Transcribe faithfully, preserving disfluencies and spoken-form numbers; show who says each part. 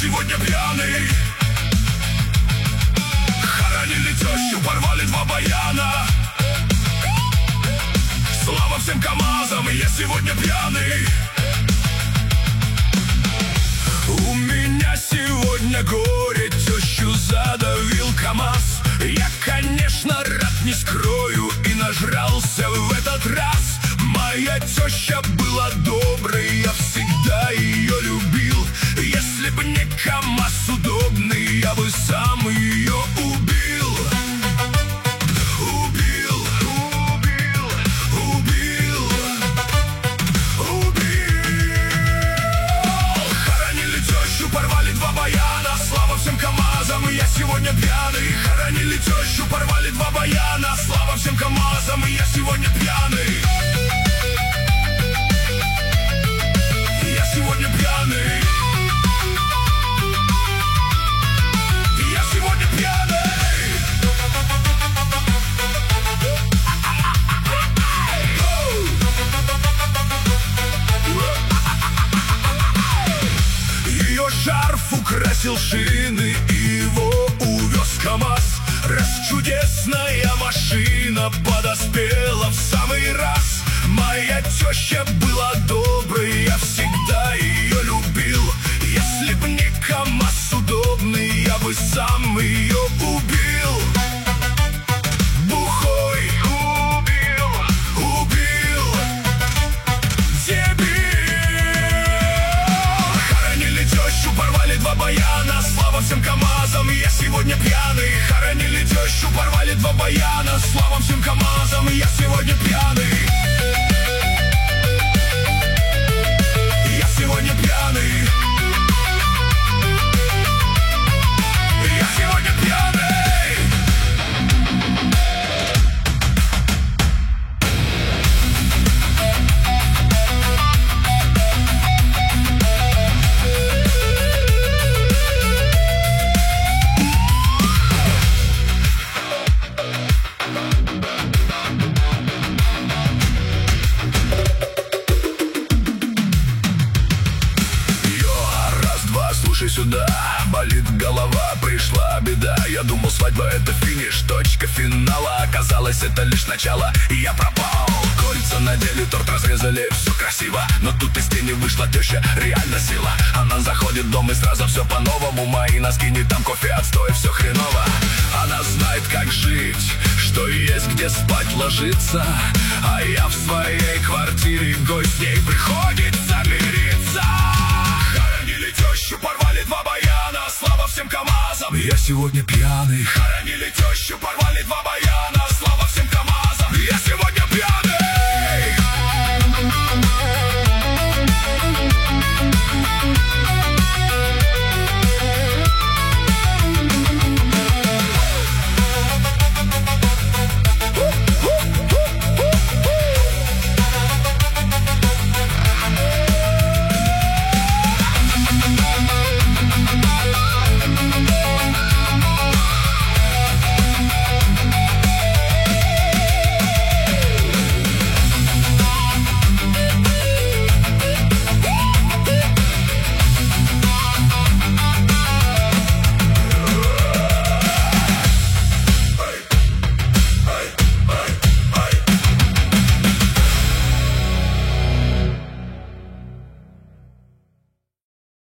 Speaker 1: сегодня пьяный. Хоронили тещу, порвали два баяна. Слава всем КамАЗам, я сегодня пьяный. У меня сегодня горе, тещу задавил КамАЗ. Я, конечно, рад, не скрою, и нажрался в этот раз. Моя теща была доброй, я всегда ее любил. Если б не КамАЗ удобный, я бы сам ее убил. Убил, убил, убил, убил. Хоронили тещу, порвали два баяна. Слава всем КамАЗам, я сегодня пьяный. Хоронили тещу, порвали два баяна. Слава всем КамАЗам, я сегодня пьяный. Я сегодня пьяный. Я сегодня пьяный. Ее шарф украсил шины, и его увез КамАЗ. Раз чудесная машина подоспела в самый раз. Моя теща была доброй, я всегда ее любил. Если б не КамАЗ удобный, я бы сам ее убил. Бухой убил, убил, дебил. Хоронили тещу, порвали два баяна. Слава всем КамАЗам, я сегодня пьяный. Хоронили тещу, порвали два баяна. Слава всем КамАЗам, я сегодня пьяный. Я сегодня пьяный. Я сегодня пьяный. Слушай сюда, болит голова, пришла беда. Я думал, свадьба это финиш, точка финала. Оказалось, это лишь начало, и я пропал. Кольца надели, торт разрезали, все красиво. Но тут из тени вышла теща, реально сила. Она заходит в дом и сразу все по-новому. Мои носки не там, кофе отстой, все хреново. Она знает, как жить, что есть где спать ложиться. А я в своей квартире, гость с ней приходится мириться. Хоронили тещу, порвали два баяна. Слава всем КамАЗам, я сегодня пьяный. Хоронили тещу, порвали два баяна.